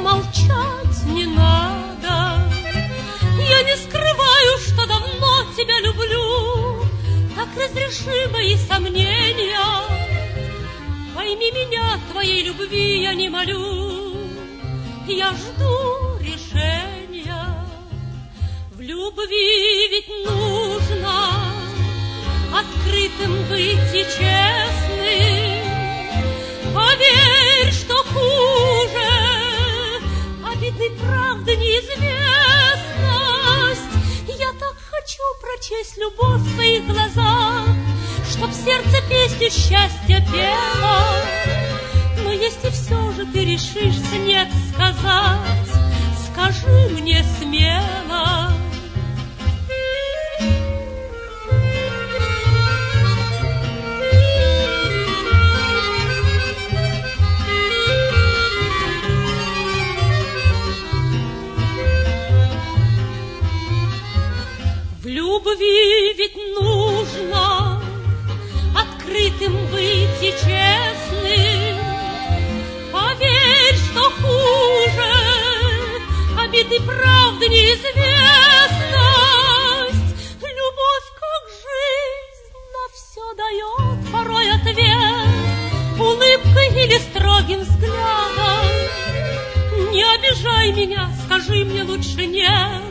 молчать не надо. Я не скрываю, что давно тебя люблю. Так разреши мои сомнения. Пойми меня, твоей любви я не молю. Я жду решения. В любви ведь нужно открытым быть и честным. Поверь, что хуже обидной правды неизвестность. Я так хочу прочесть любовь в твоих глазах, чтоб сердце песню счастья пело. Но если все же ты решишься нет сказать, скажи мне смело. В любви ведь нужно открытым быть и честным. Поверь, что хуже обиды правды неизвестность. Любовь как жизнь на все дает порой ответ, улыбкой или строгим взглядом. Не обижай меня, скажи мне лучше нет.